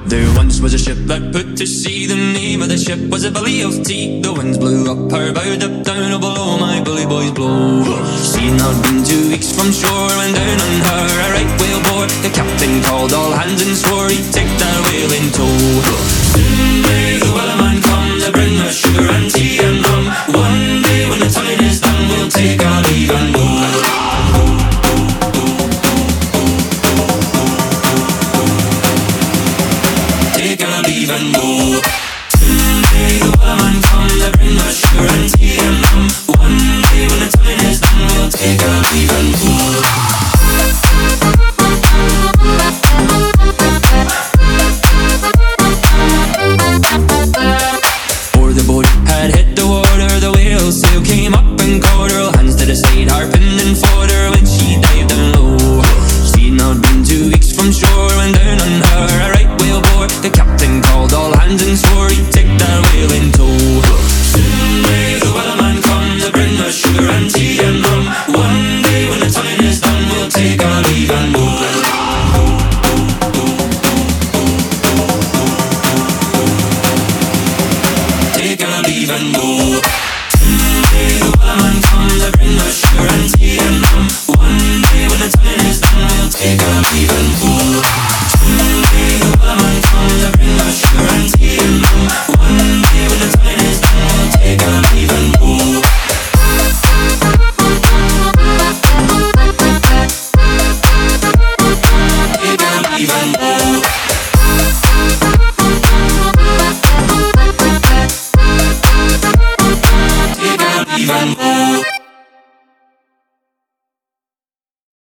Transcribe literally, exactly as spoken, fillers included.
There once was a ship that put to sea. The name of the ship was a Billy of Tea. The winds blew up her bow, up down, oh below my bully boys blow. She'd not been two weeks from shore when down on her a right whale bore. The captain called all hands and swore he'd take that whale in tow. Soon may the wellerman come to bring us sugar and tea and rum. One day when the time is done, we'll take our leave and go. Leave and go. Someday the wellerman come to bring us sugar and tea and rum. One day when the time is done, we'll take our leave and go. Before the boat had hit the water, the whale sail came up and caught her. All hands to the side, harping and fought her when she dived down low. She'd not been two weeks from shore when down on her a right whale bore. The captain called all hands and swore he'd take that whale in tow. Soon may the wellerman come to bring us sugar and tea and rum. One day when the time is done, we'll take our leave and go. Take our leave and go. Someday the wellerman come to bring us sugar and tea and rum. One day when the time is done, we'll take our leave.